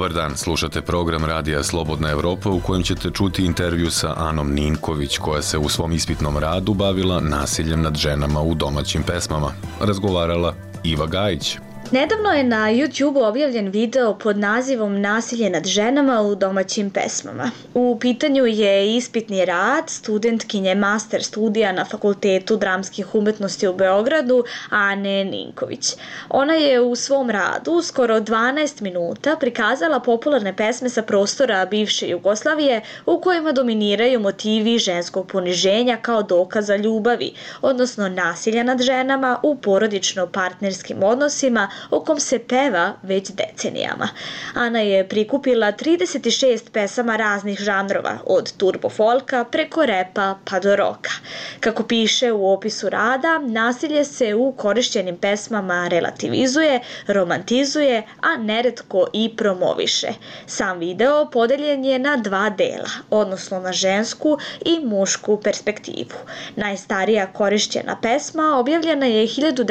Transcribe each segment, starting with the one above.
Dobar dan, slušate program Radija Slobodna Evropa u kojem ćete čuti intervju sa Anom Ninković koja se u svom ispitnom radu bavila nasiljem nad ženama u domaćim pesmama. Razgovarala Iva Gajić. Nedavno je na YouTube objavljen video pod nazivom Nasilje nad ženama u domaćim pesmama. U pitanju je ispitni rad studentkinje master studija na Fakultetu dramskih umetnosti u Beogradu, Ane Ninković. Ona je u svom radu skoro 12 minuta prikazala popularne pesme sa prostora bivše Jugoslavije u kojima dominiraju motivi ženskog poniženja kao dokaza ljubavi, odnosno nasilja nad ženama u porodično-partnerskim odnosima o kom se peva već decenijama. Ana je prikupila 36 pesama raznih žanrova, od turbo folka preko repa pa do roka. Kako piše u opisu rada, nasilje se u korišćenim pesmama relativizuje, romantizuje, a neretko i promoviše. Sam video podeljen je na dva dela, odnosno na žensku i mušku perspektivu. Najstarija korišćena pesma objavljena je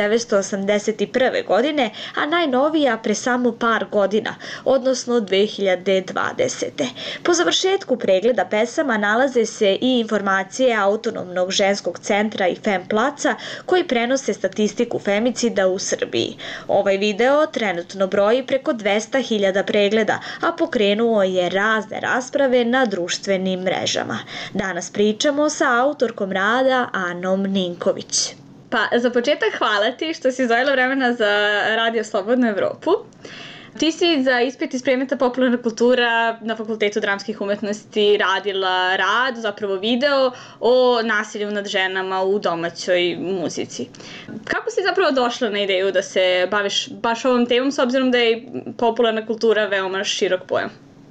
1981. godine, a najnovija pre samo par godina, odnosno 2020. Po završetku pregleda pesama nalaze se i informacije Autonomnog ženskog centra i Femplaca koji prenose statistiku femicida u Srbiji. Ovaj video trenutno broji preko 200.000 pregleda, a pokrenuo je razne rasprave na društvenim mrežama. Danas pričamo sa autorkom rada Anom Ninković. Pa, za početak hvala ti što si izdvojila vremena za Radio Slobodnu Evropu. Ti si za ispit iz predmeta popularna kultura na Fakultetu dramskih umetnosti radila rad, zapravo video, o nasilju nad ženama u domaćoj muzici. Kako si zapravo došla na ideju da se baviš baš ovom temom, s obzirom da je popularna kultura veoma širok pojam?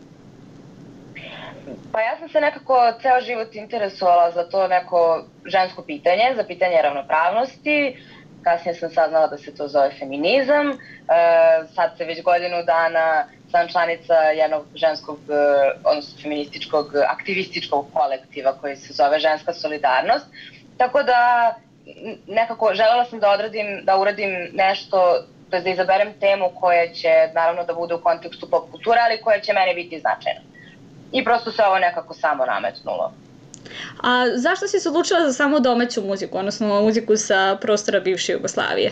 Pa ja sam se nekako ceo život interesovala za to neko žensko pitanje, za pitanje ravnopravnosti. Kasnije sam saznala da se to zove feminizam. Sad se već godinu dana sam članica jednog ženskog, odnosno feminističkog, aktivističkog kolektiva koji se zove Ženska solidarnost. Tako da nekako želela sam da uradim nešto, to je da izaberem temu koja će naravno da bude u kontekstu pop kulture, ali koja će meni biti značajna. I prosto se ovo nekako samo nametnulo. A zašto si se odlučila za samo domaću muziku, odnosno muziku sa prostora bivše Jugoslavije?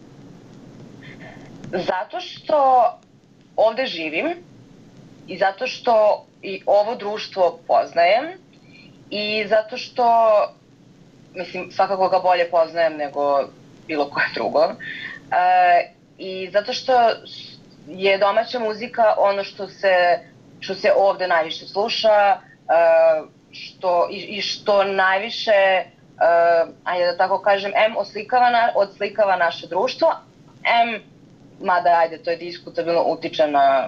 Zato što ovde živim i zato što i ovo društvo poznajem i zato što, mislim, svakako ga bolje poznajem nego bilo koje drugo. I zato što je domaća muzika ono što se ovde najviše sluša, što najviše, ajde da tako kažem, odslikava naše društvo, mada, ajde, to je diskutabilno, utiče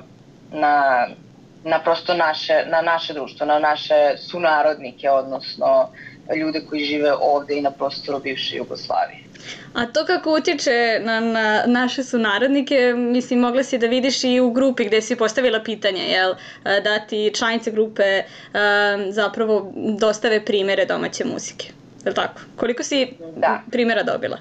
na prosto naše društvo, na naše sunarodnike, odnosno ljude koji žive ovde i na prostoru bivše Jugoslavije. A to kako utječe na naše sunarodnike, mislim, mogla si da vidiš i u grupi gde si postavila pitanje, jel? Da ti članice grupe zapravo dostave primere domaće muzike. Je li tako? Koliko si primjera dobila?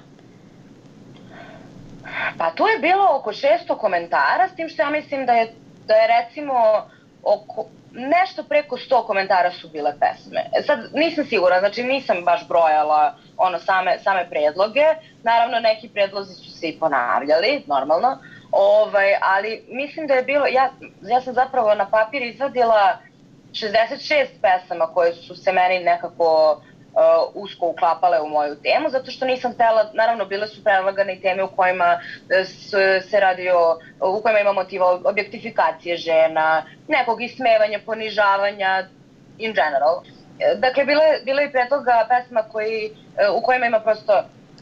Pa tu je bilo oko 600 komentara, s tim što ja mislim da je recimo nešto preko 100 komentara su bile pesme. Sad nisam sigurna, znači nisam baš brojala same predloge. Naravno neki predlozi su se i ponavljali, normalno. Ali mislim da je bilo, ja sam zapravo na papir izvadila 66 pesama koje su se meni nekako usko uklapale u moju temu, zato što nisam htela, naravno bile su predlagane i teme u kojima se radi u kojima ima motiva objektifikacije žena, nekog ismevanja, ponižavanja, in general. Dakle, bilo je predloga pesma u kojima ima prosto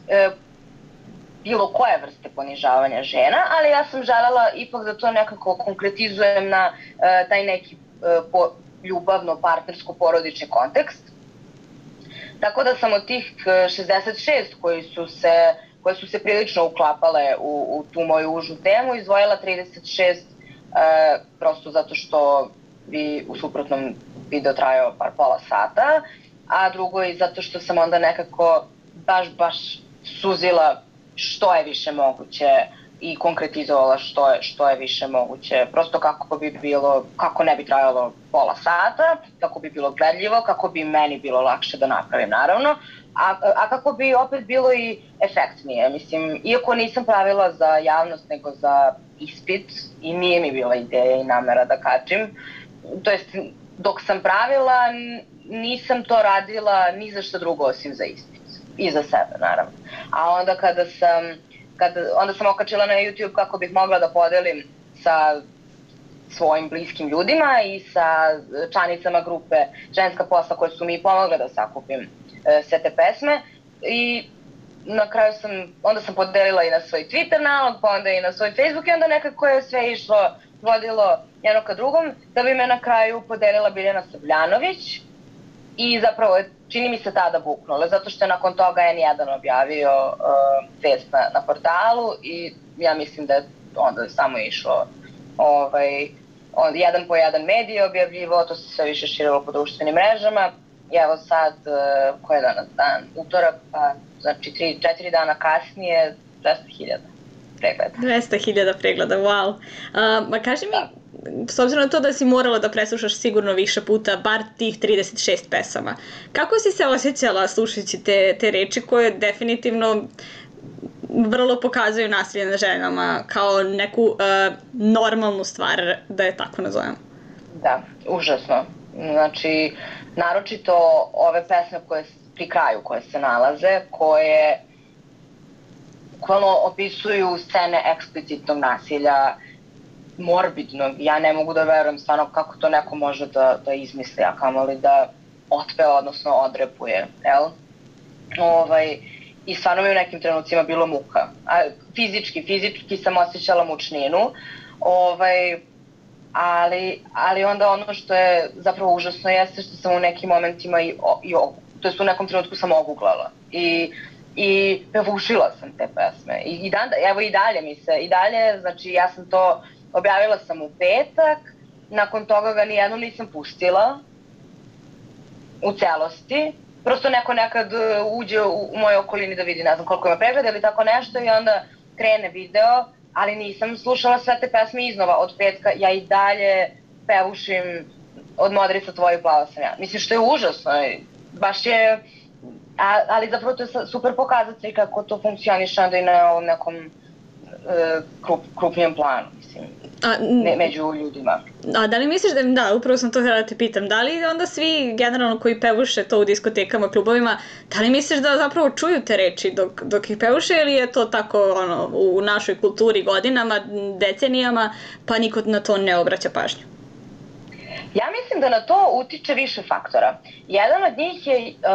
bilo koje vrste ponižavanja žena, ali ja sam želela ipak da to nekako konkretizujem na taj neki ljubavno, partnersko, porodični kontekst. Tako da sam od tih 66 koje su se prilično uklapale u tu moju užu temu izdvojila 36 prosto zato što bi u suprotnom video trajao pola sata, a drugo i zato što sam onda nekako baš suzila što je više moguće i konkretizovala što je više moguće. Prosto kako ne bi trajalo pola sata, kako bi bilo gledljivo, kako bi meni bilo lakše da napravim naravno, a kako bi opet bilo i efektnije. Mislim, iako nisam pravila za javnost nego za ispit i nije mi bila ideja i namera da kačim, to jest dok sam pravila nisam to radila ni za što drugo osim za ispit i za sebe naravno. A onda onda sam okačila na YouTube kako bih mogla da podelim sa svojim bliskim ljudima i sa članicama grupe Ženska posla koje su mi pomogle da sakupim sve te pesme i na kraju onda sam podelila i na svoj Twitter nalog, pa onda i na svoj Facebook i onda nekako je sve vodilo jedno ka drugom, da bi me na kraju podelila Biljana Srbljanović i zapravo čini mi se tada buknulo, zato što je nakon toga N1 objavio vest na portalu i ja mislim da je onda samo išlo jedan po jedan medij objavljivo, to se sve više širilo po društvenim mrežama i evo sad, koji je danas dan, utorak, pa znači 3-4 dana kasnije 200.000 pregleda. 200.000 pregleda, wow. Ma kaži mi, s obzirom na to da si morala da preslušaš sigurno više puta, bar tih 36 pesama, kako si se osjećala slušajući te reči koje definitivno vrlo pokazuju nasilje nad ženama kao neku normalnu stvar, da je tako nazovem? Da, užasno. Znači, naročito ove pesme pri kraju koje se nalaze, koje opisuju scene eksplicitnog nasilja, morbidnog. Ja ne mogu da verujem stvarno kako to neko može da izmisli, a kamoli da otpeva, odnosno odrepuje, jel? I stvarno mi u nekim trenucima bilo muka. Fizički sam osjećala mučninu, ali onda ono što je zapravo užasno jeste što sam u nekim momentima to jest u nekom trenutku sam oguglala i pevušila sam te pesme. Evo i dalje, znači ja sam to objavila sam u petak, nakon toga ga nijednom nisam pustila u celosti. Prosto neko nekad uđe u mojoj okolini da vidi ne znam koliko ima pregleda ili tako nešto i onda krene video, ali nisam slušala sve te pesme iznova od petka, ja i dalje pevušim Od modrica tvoju plava sam ja. Mislim što je užasno, baš je, ali zapravo to je super pokazatelj kako to funkcioniše onda i na ovom nekom krupnijem planu, mislim. Među ljudima. A da li misliš da, upravo sam to htjela da te pitam, da li onda svi generalno koji pevuše to u diskotekama, klubovima, da li misliš da zapravo čuju te reči dok ih pevuše ili je to tako u našoj kulturi godinama, decenijama, pa niko na to ne obraća pažnju? Ja mislim da na to utiče više faktora. Jedan od njih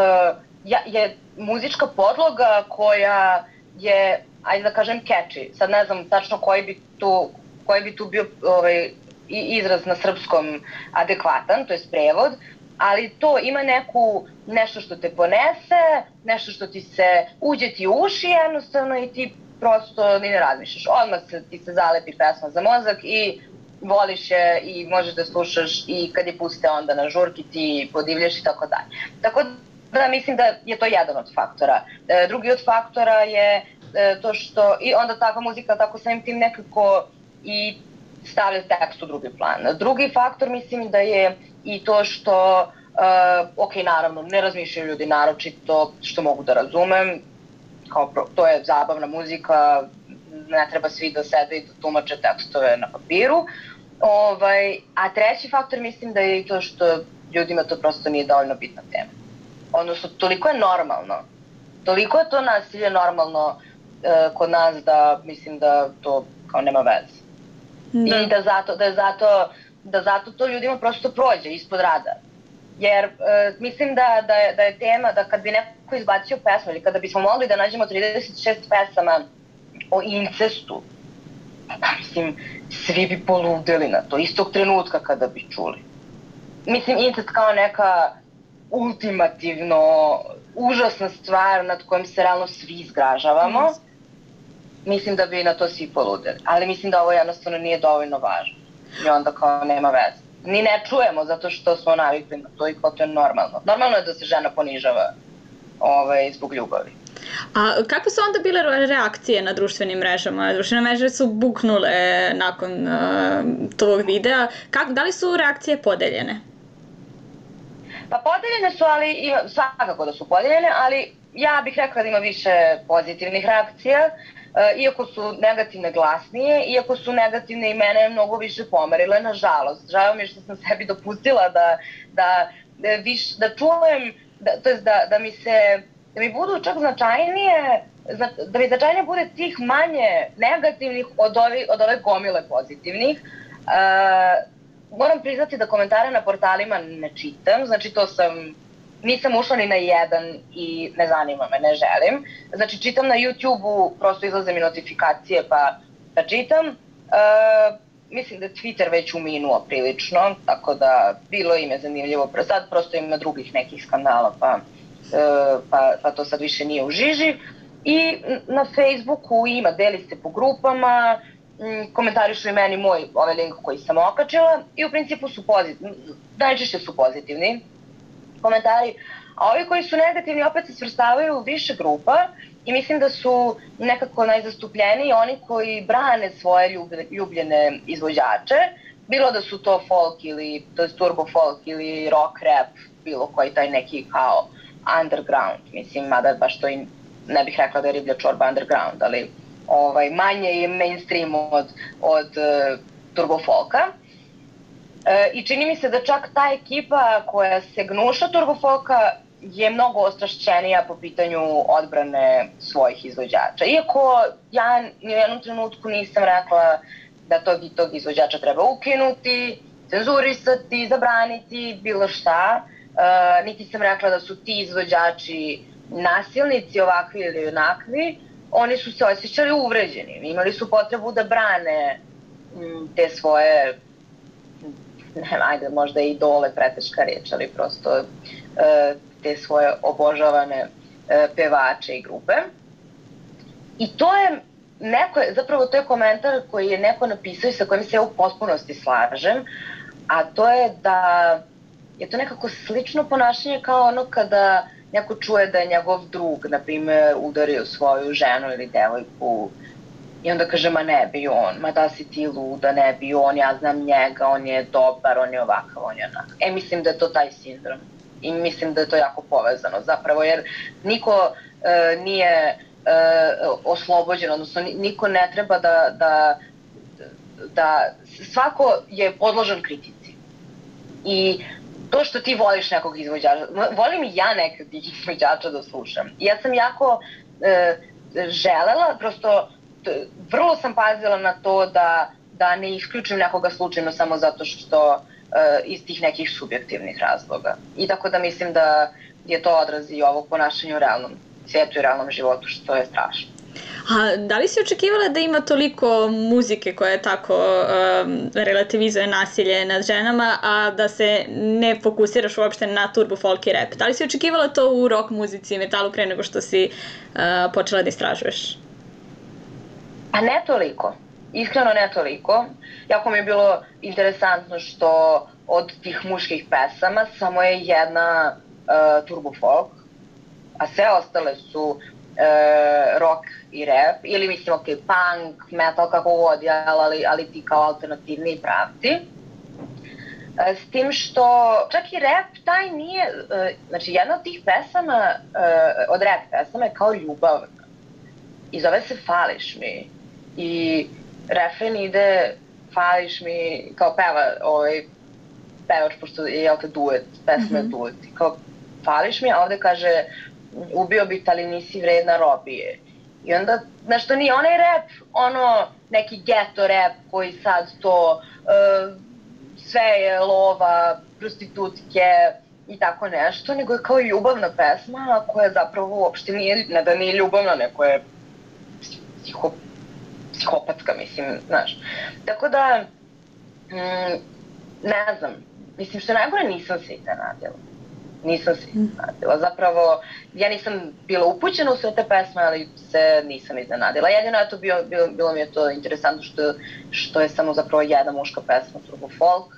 je muzička podloga koja je, ajde da kažem, catchy. Sad ne znam tačno koji bi tu bio izraz na srpskom adekvatan, to je prevod, ali to ima nešto što te ponese, nešto što ti se uđe ti u uši jednostavno i ti prosto ni ne razmišljaš. Odmah ti se zalepi pesma za mozak i voliš je i možeš da slušaš i kad je puste onda na žurki ti podivljaš i tako dalje. Tako da mislim da je to jedan od faktora. Drugi od faktora je to što i onda takva muzika tako samim tim nekako i stavlja tekst u drugi plan. Drugi faktor mislim da je i to što, ok, naravno, ne razmišljaju ljudi naročito, što mogu da razumem, to je zabavna muzika, ne treba svi da sede i da tumače tekstove na papiru. A treći faktor mislim da je i to što ljudima to prosto nije dovoljno bitna tema. Odnosno, toliko je normalno, toliko je to nasilje normalno kod nas da mislim da to kao nema veze. I da zato to ljudima prosto prođe ispod radara. Jer mislim da je tema da kad bi neko izbacio pesmu ili kada bismo mogli da nađemo 36 pesama o incestu, mislim, svi bi poludeli na to, istog trenutka kada bi čuli. Mislim, incest kao neka ultimativno užasna stvar nad kojom se realno svi izgražavamo, mislim da bi na to svi poludeli. Ali mislim da ovo jednostavno nije dovoljno važno i onda kao nema veze. Ni ne čujemo zato što smo navikli na to i kao to je normalno. Normalno je da se žena ponižava zbog ljubavi. A kakve su onda bile reakcije na društvenim mrežama? Društvene mreže su buknule nakon tog videa. Da li su reakcije podeljene? Pa podeljene su, ali svakako da su podeljene, ali ja bih rekla da ima više pozitivnih reakcija, iako su negativne glasnije, iako su negativne i mene mnogo više pomerile, nažalost. Žao mi je što sam sebi dopustila da čujem, da mi budu čak značajnije, da mi značajnije bude tih manje negativnih od ove gomile pozitivnih. Moram priznati da komentare na portalima ne čitam, znači nisam ušla ni na jedan i ne zanima me, ne želim. Znači čitam na YouTube-u, prosto izlaze mi notifikacije pa čitam. Mislim da je Twitter već uminuo prilično, tako da bilo im je zanimljivo. Sad prosto ima drugih nekih skandala pa to sad više nije u žiži. I na Facebooku deli se po grupama, komentarišu i meni ovaj link koji sam okačila i u principu su pozitivni, najčešće su pozitivni komentari, a ovi koji su negativni opet se svrstavaju u više grupa i mislim da su nekako najzastupljeniji oni koji brane svoje ljubljene izvođače, bilo da su to folk ili turbo folk ili rock rap, bilo koji taj neki kao underground, mislim, mada baš to i ne bih rekla da je Riblja čorba underground, ali manje je mainstream od turbo folka. I čini mi se da čak ta ekipa koja se gnuša turbo folka je mnogo ostrašćenija po pitanju odbrane svojih izvođača. Iako ja ni u jednom trenutku nisam rekla da tog izvođača treba ukinuti, cenzurisati, zabraniti, bilo šta. Niti sam rekla da su ti izvođači nasilnici ovakvi ili onakvi. Oni su se osjećali uvređeni, imali su potrebu da brane te svoje, ajde možda i idole, preteška riječ, ali prosto te svoje obožavane pevače i grupe. I to je zapravo to je komentar koji je neko napisao i sa kojim se ja u potpunosti slažem, a to je da je to nekako slično ponašanje kao ono kada neko čuje da je njegov drug, na primjer, udario svoju ženu ili devojku i onda kaže, ma ne bi on, ma da si ti luda, ne bi on, ja znam njega, on je dobar, on je ovakav, on je onakav. Mislim da je to taj sindrom i mislim da je to jako povezano zapravo, jer niko nije oslobođen, odnosno niko ne treba da svako je podložen kritici. I to što ti voliš nekog izvođača, volim i ja nekog izvođača da slušam. Ja sam jako želela, prosto vrlo sam pazila na to da ne isključim nekoga slučajno samo zato što iz tih nekih subjektivnih razloga. I tako da mislim da je to odraz i ovog ponašanja u realnom svijetu i realnom životu, što je strašno. A da li si očekivala da ima toliko muzike koja tako relativizuje nasilje nad ženama, a da se ne fokusiraš uopšte na turbo folk i rap? Da li si očekivala to u rock muzici i metalu pre nego što si počela da istražuješ? A ne toliko. Iskreno ne toliko. Jako mi je bilo interesantno što od tih muških pesama samo je jedna turbo folk, a sve ostale su rock i rap, ili mislim punk, metal, kako god, ali ti kao alternativni pravci. S tim što čak i rap taj nije, znači jedna od tih pesama, od rap pesama je kao ljubavna i zove se Fališ mi i refren ide Fališ mi, kao pevač, pošto je duet, pesma je duet, kao Fališ mi, a ovde kaže ubio bi te, ali nisi vredna robije. I onda, znaš, to nije onaj rap, ono, neki ghetto rap koji sad to, sve je lova, prostitutke i tako nešto, nego je kao ljubavna pesma koja zapravo uopšte nije, ne da nije ljubavna, neko je psihopatska, mislim, znaš. Tako da, ne znam, mislim što najgore nisam se iznenadila. Nisam se iznenadila. Zapravo, ja nisam bila upućena u sve te pesme, ali se nisam iznenadila. Jedino je to bilo mi je to interesantno što je samo zapravo jedna muška pesma, turbo folk.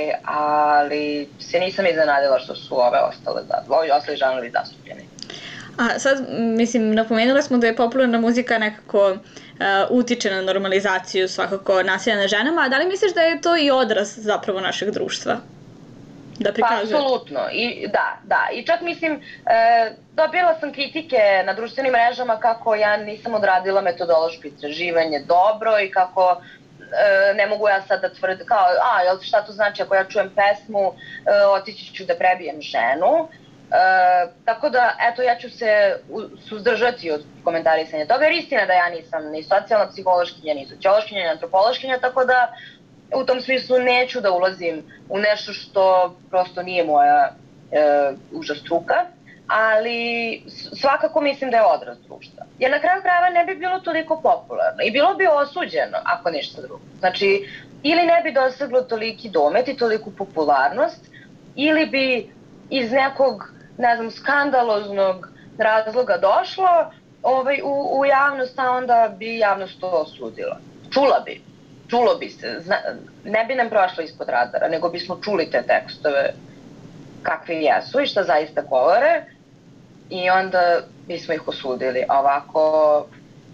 Ali se nisam iznenadila što su ove ostali žanovi zastupljeni. A sad, mislim, napomenula smo da je popularna muzika nekako utiče na normalizaciju svakako nasilja nad ženama, a da li misliš da je to i odraz zapravo našeg društva? Da prikazuje? Pa, apsolutno. Da. I čak mislim, dobila sam kritike na društvenim mrežama kako ja nisam odradila metodološko istraživanje dobro i kako ne mogu ja sad da tvrdim kao, jel šta to znači ako ja čujem pesmu, otići ću da prebijem ženu. Tako da, eto, ja ću se suzdržati od komentarisanja toga, jer istina da ja nisam ni socijalna psihološkinja, ni sociološkinja, ni antropološkinja, tako da u tom smislu neću da ulazim u nešto što prosto nije moja uža struka, ali svakako mislim da je odraz društva. Jer na kraju krajeva ne bi bilo toliko popularno i bilo bi osuđeno ako ništa drugo. Znači, ili ne bi doseglo toliki domet i toliku popularnost, ili bi iz nekog, ne znam, skandaloznog razloga došlo u javnost, a onda bi javnost to osudila. Čulo bi se, ne bi nam prošlo ispod radara, nego bismo čuli te tekstove kakvi jesu i šta zaista govore i onda bismo ih osudili. A ovako,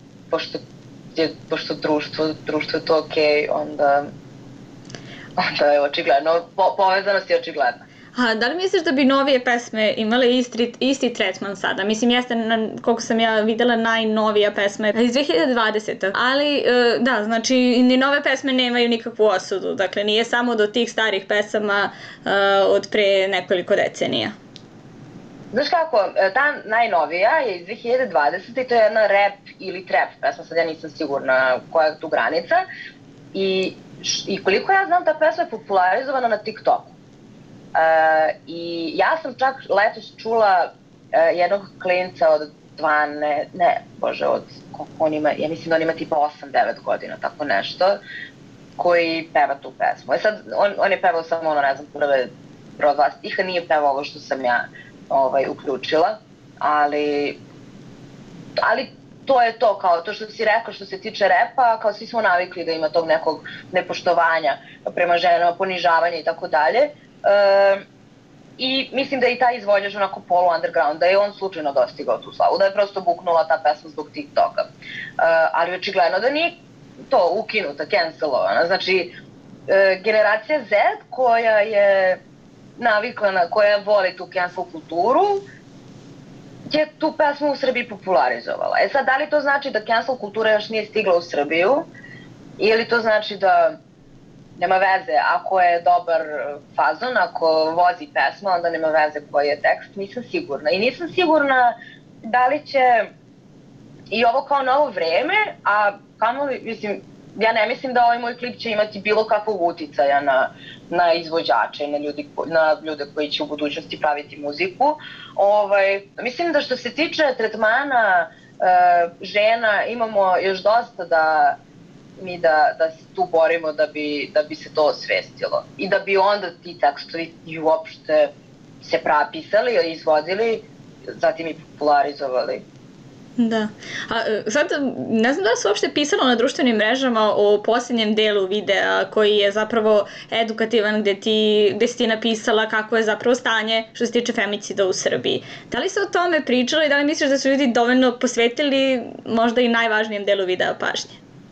pošto društvo je to okej, onda je očigledno, povezanost je očigledna. A da li misliš da bi novije pesme imale isti tretman sada? Mislim, jeste, koliko sam ja videla, najnovija pesma iz 2020. Ali, da, znači, ni nove pesme nemaju nikakvu osudu. Dakle, nije samo do tih starih pesama od pre nekoliko decenija. Znaš kako, ta najnovija je iz 2020. i to je jedna rap ili trap pesma, sad ja nisam sigurna koja je tu granica. I koliko ja znam, ta pesma je popularizovana na TikToku. I ja sam čak letos čula jednog klinca od ja mislim da on ima tipa 8-9 godina, tako nešto, koji peva tu pesmu. Sad, on je pevao samo prve dva stiha, nije pevao ovo što sam ja uključila, ali to je to, kao to što si rekao što se tiče repa, kao svi smo navikli da ima tog nekog nepoštovanja prema ženama, ponižavanja i tako dalje. I mislim da je i taj izvođač onako polu-underground, da je on slučajno dostigao tu slavu, da je prosto buknula ta pesma zbog TikToka. Ali očigledno da nije to ukinuta, cancelovana. Znači, generacija Z koja je navikla, koja voli tu cancel kulturu, je tu pesmu u Srbiji popularizovala. Sad, da li to znači da cancel kultura još nije stigla u Srbiju, ili to znači da nema veze, ako je dobar fazon, ako vozi pesma, onda nema veze koji je tekst, nisam sigurna. I nisam sigurna da li će i ovo kao novo vreme, a mislim, ja ne mislim da ovaj moj klip će imati bilo kakvog uticaja na izvođače i na ljude koji će u budućnosti praviti muziku. Mislim da što se tiče tretmana žena, imamo još dosta da se tu borimo da bi se to osvestilo i da bi onda ti tekstovi uopšte se prapisali, izvodili, zatim i popularizovali. Da. A sad, ne znam da li se uopšte pisalo na društvenim mrežama o posljednjem delu videa koji je zapravo edukativan, gde si ti napisala kako je zapravo stanje što se tiče femicida u Srbiji. Da li se o tome pričalo i da li misliš da su ljudi dovoljno posvetili možda i najvažnijem delu videa pažnje?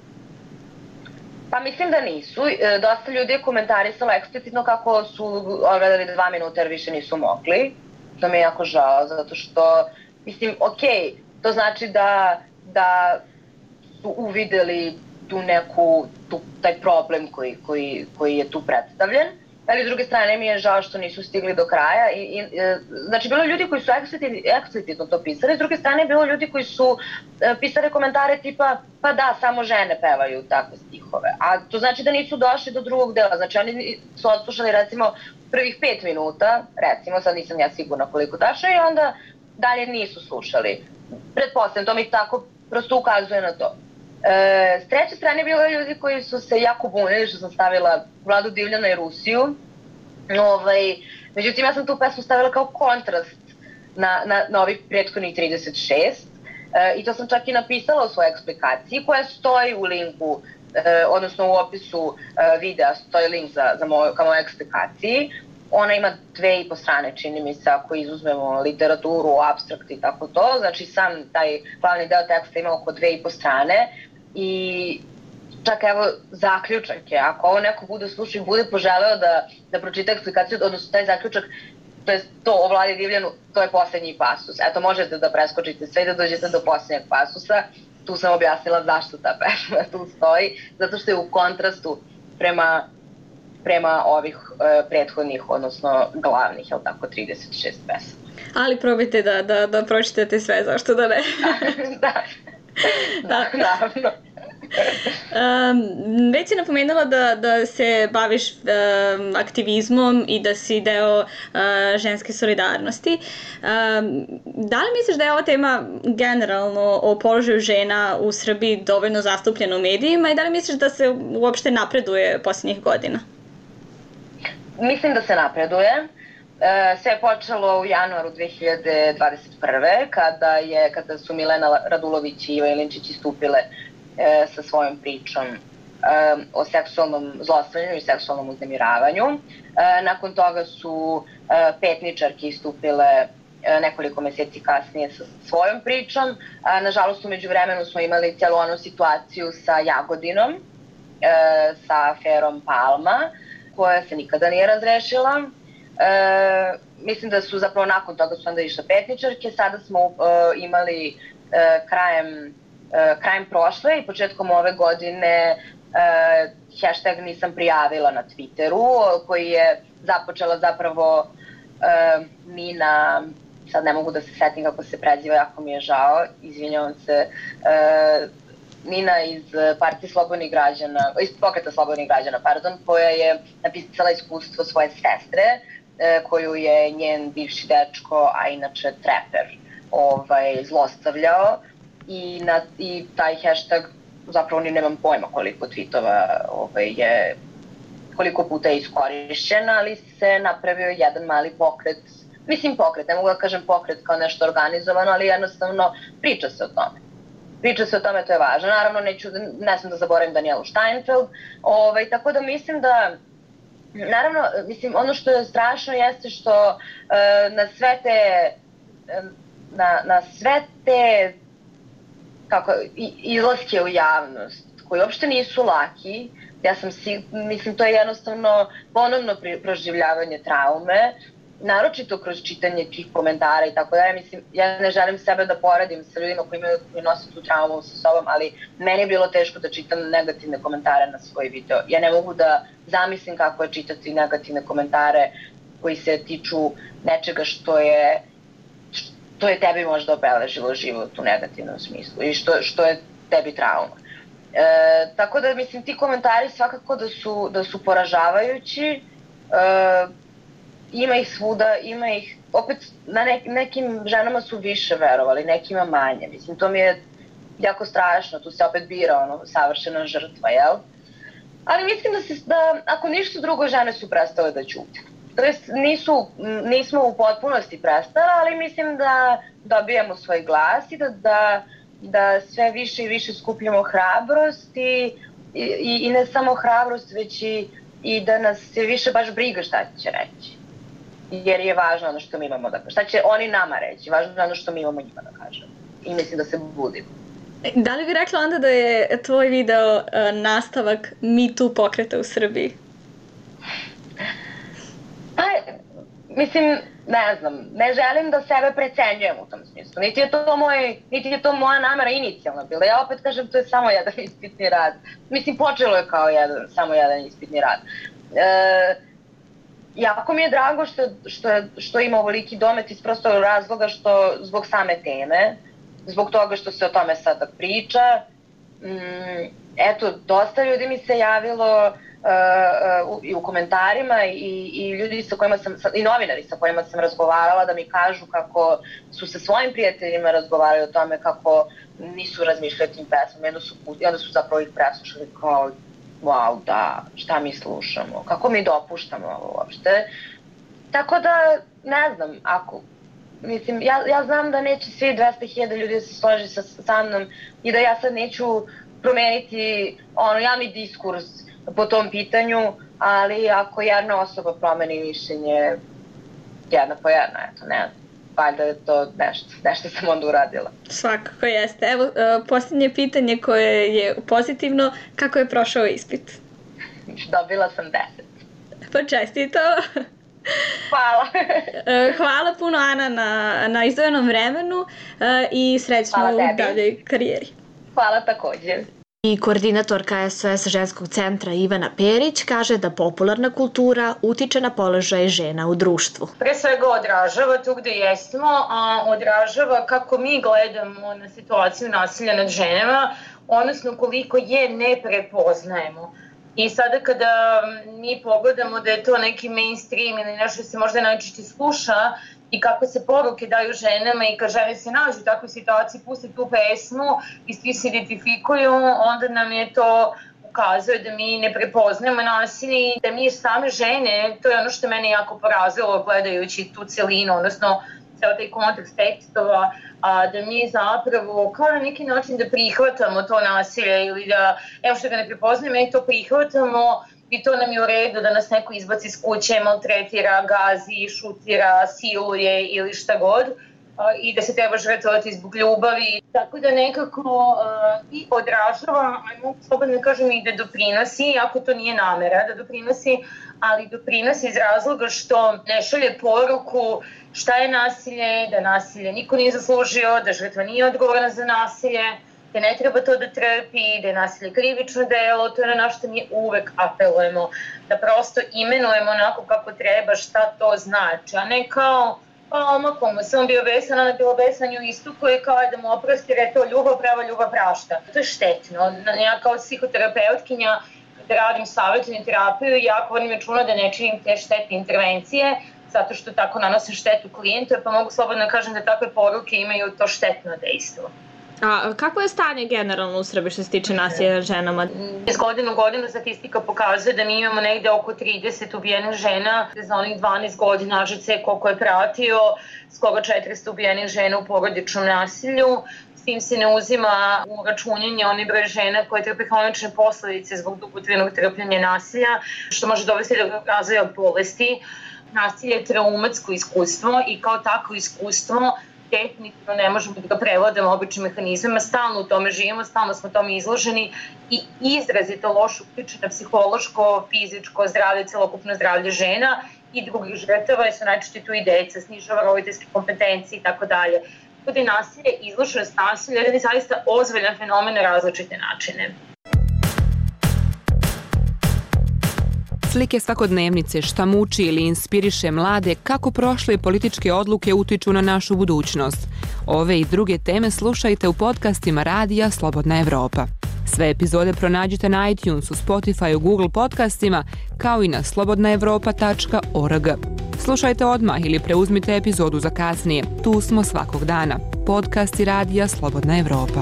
Pa mislim da nisu. Dosta ljudi je komentarisalo eksplicitno kako su ogledali 2 minuta jer više nisu mogli. To mi je jako žao, zato što, mislim, okej, to znači da su uvideli taj problem koji je tu predstavljen. Ali s druge strane mi je žao što nisu stigli do kraja. Znači, bilo je ljudi koji su eksplicitno to pisali, s druge strane je bilo ljudi koji su pisali komentare tipa pa da, samo žene pevaju takve stihove. A to znači da nisu došli do drugog dela. Znači, oni su odslušali recimo prvih 5 minuta, recimo, sad nisam ja sigurna koliko tačno, i onda dalje nisu slušali. Pretpostavljam, to mi tako prosto ukazuje na to. S treće strane bilo je ljudi koji su se jako bunili što sam stavila Vladu Divljana i Rusiju. Međutim, ja sam tu pesmu stavila kao kontrast na ovih prethodnih 36. I to sam čak i napisala u svojoj eksplikaciji koja stoji u linku, odnosno u opisu videa stoji link ka mojoj eksplikaciji. ona ima 2,5 strane, čini mi se, ako izuzmemo literaturu, apstrakt i tako to. Znači sam taj glavni deo teksta ima oko 2,5 strane i čak evo zaključak je, ako ovo neko bude slušao i bude poželeo da pročita eksplikaciju, odnosno taj zaključak, to je to o Vladi Divljanu, to je poslednji pasus. Eto, možete da preskočite sve i da dođete do poslednjeg pasusa. Tu sam objasnila zašto ta pesma tu stoji, zato što je u kontrastu prema ovih prethodnih, odnosno glavnih, jel tako, 36 pesama. Ali probajte da pročitate sve, zašto da ne? Da, naravno. Već si napomenula da se baviš aktivizmom i da si deo ženske solidarnosti. Da li misliš da je ova tema generalno o položaju žena u Srbiji dovoljno zastupljena u medijima i da li misliš da se uopšte napreduje posljednjih godina? Mislim da se napreduje. Sve je počelo u januaru 2021. kada su Milena Radulović i Iva Jelinčić istupile sa svojom pričom o seksualnom zlostavljanju i seksualnom uznemiravanju. Nakon toga su petničarke istupile nekoliko meseci kasnije sa svojom pričom. Nažalost, u međuvremenu smo imali cijelu onu situaciju sa Jagodinom, sa aferom Palma, koja se nikada nije razrešila. Mislim da su zapravo nakon toga su onda išle petničarke. Sada smo imali krajem prošle i početkom ove godine hashtag nisam prijavila na Twitteru, koji je započela zapravo Nina, sad ne mogu da se setim kako se preziva, jako mi je žao, izvinjavam se, Nina iz Partije slobodnih građana, iz Pokreta slobodnih građana, koja je napisala iskustvo svoje sestre, koju je njen bivši dečko, a inače treper, zlostavljao. I taj hashtag, zapravo ni nemam pojma koliko tweetova koliko puta je iskorišćen, ali se napravio jedan mali pokret, ne mogu da kažem pokret kao nešto organizovano, ali jednostavno priča se o tome. Priča se o tome, to je važno. Naravno, ne sam da zaboravim Danielu Steinfeld, tako da mislim da, naravno, ono što je strašno jeste što na sve te izlaske u javnost, koji uopšte nisu laki, mislim, to je jednostavno ponovno proživljavanje traume, naročito kroz čitanje tih komentara i tako da, mislim, ja ne želim sebe da poredim sa ljudima koji nose tu traumu sa sobom, ali meni je bilo teško da čitam negativne komentare na svoj video. Ja ne mogu da zamislim kako je čitati negativne komentare koji se tiču nečega što je tebi možda obeležilo život u negativnom smislu i što je tebi trauma. Tako da, mislim, ti komentari svakako da su poražavajući, ima ih svuda, ima ih, opet, nekim ženama su više verovali, nekima manje, mislim, to mi je jako strašno, tu se opet bira savršena žrtva, jel? Ali mislim da ako ništa drugo, žene su prestale da ćute. To jest, nismo u potpunosti prestali, ali mislim da dobijamo svoj glas i da sve više i više skupljamo hrabrost i ne samo hrabrost, već i da nas je više baš briga šta će reći. Jer je važno ono što mi imamo da kažemo. Šta će oni nama reći? Važno je ono što mi imamo njima da kažemo. I mislim da se budimo. Da li bi rekla onda da je tvoj video nastavak Me Too pokreta u Srbiji? Pa, mislim, ne znam, ne želim da sebe precenjujem u tom smislu. Niti je to moja namera inicijalna bila. Ja opet kažem, to je samo jedan ispitni rad. Mislim, počelo je kao samo jedan ispitni rad. Jako mi je drago što ima ovoliki domet iz prostog razloga zbog same teme, zbog toga što se o tome sada priča. Eto, dosta ljudi mi se javilo i u komentarima i ljudi sa kojima sam, i novinari sa kojima sam razgovarala da mi kažu kako su sa svojim prijateljima razgovarali o tome kako nisu razmišljali o tim pesmama i onda su zapravo ih preslušali kao wow, da, šta mi slušamo, kako mi dopuštamo ovo uopšte. Tako da, ne znam, mislim, ja znam da neće svi 200.000 ljudi da se složi sa mnom i da ja sad neću promeniti javni diskurs po tom pitanju, ali ako jedna osoba promeni mišljenje, jedna po jedna, eto, ne znam. Valjda je to nešto sam onda uradila. Svakako jeste. Evo, posljednje pitanje koje je pozitivno, kako je prošao ispit? Dobila sam 10. Pa čestito. Hvala. Hvala puno, Ana, na izdvojenom vremenu i srećno u daljoj karijeri. Hvala takođe. I koordinatorka SOS ženskog centra Ivana Perić kaže da popularna kultura utiče na položaj žena u društvu. Pre svega odražava tu gde jesmo, a odražava kako mi gledamo na situaciju nasilja nad ženama, odnosno koliko je ne prepoznajemo. I sada kada mi pogledamo da je to neki mainstream ili nešto se možda najčešće sluša i kako se poruke daju ženama i kad žene se nađu u takvoj situaciji, puste tu pesmu i svi se identifikuju, onda nam je to ukazuje da mi ne prepoznajemo nasilje i da mi same žene, to je ono što mene jako porazilo gledajući tu celinu, odnosno ceo taj kontekst tekstova, da mi zapravo kao na neki način da prihvatamo to nasilje ili da, evo što ga ne prepoznajemo, i to prihvatamo i to nam je u redu da nas neko izbaci iz kuće, maltretira, gazi, šutira, siluje ili šta god i da se treba žrtvovati zbog ljubavi. Tako da nekako i odražava, a mogu slobodno kažem i da doprinosi, ako to nije namera da doprinosi, ali doprinosi iz razloga što ne šalje poruku šta je nasilje, da nasilje niko nije zaslužio, da žrtva nije odgovorna za nasilje, da ne treba to da trpi, da je nasilje krivično delo, to je na što mi uvek apelujemo, da prosto imenujemo onako kako treba šta to znači, a ne kao omako mu se on bio besan, ona je bila besan u istu koji kao da mu oprosti jer je to ljubav prava, ljubav prašta. To je štetno. Ja kao psihoterapeutkinja da radim savjetovnu terapiju, jako volim računa da ne činim te štetne intervencije, zato što tako nanosim štetu klijentu, pa mogu slobodno kažem da takve poruke imaju to štetno dejstvo. A kako je stanje generalno u Srbiji što se tiče nasilja nad ženama? Iz godine u godinu statistika pokazuje da mi imamo negde oko 30 ubijenih žena za onih 12 godina AŽC koliko je pratio, skoro 400 ubijenih žena u porodičnom nasilju. S tim se ne uzima u računjanje onaj broj žena koje trpe hronične posledice zbog dugotrajnog trpljenja nasilja, što može dovesti do razvoja bolesti. Nasilje je traumatsko iskustvo i kao takvo iskustvo definitivno ne možemo da ga prevladamo običnim mehanizmima, stalno u tome živimo, stalno smo tome izloženi i izrazito loše utiče na psihološko, fizičko zdravlje, celokupno zdravlje žena i drugih žrtava, su najčešće tu i deca, snižava roditeljske kompetencije i tako dalje. Tako da je nasilje, izloženost nasilja, jedan je zaista ozbiljan fenomen na različite načine. Slike svakodnevnice, šta muči ili inspiriše mlade, kako prošle političke odluke utiču na našu budućnost. Ove i druge teme slušajte u podcastima Radija Slobodna Evropa. Sve epizode pronađite na iTunesu, Spotifyu, Google podcastima, kao i na slobodnaevropa.org. Slušajte odmah ili preuzmite epizodu za kasnije. Tu smo svakog dana. Podcasti Radija Slobodna Evropa.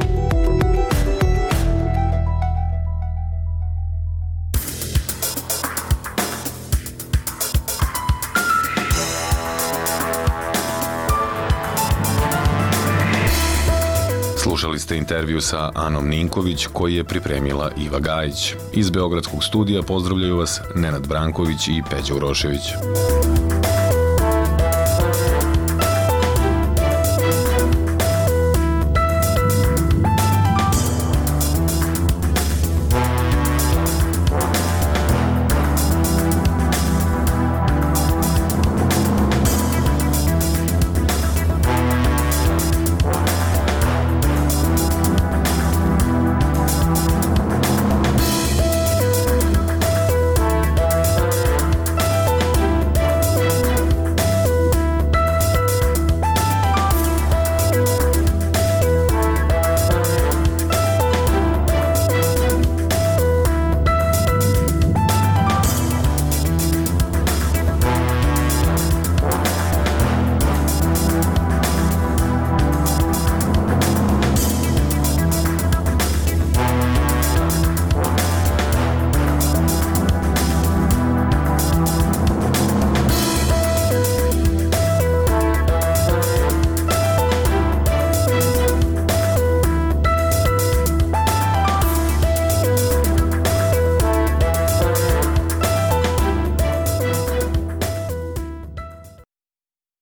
Slušali ste intervju sa Anom Ninković koji je pripremila Iva Gajić. Iz Beogradskog studija pozdravljaju vas Nenad Branković i Peđa Urošević.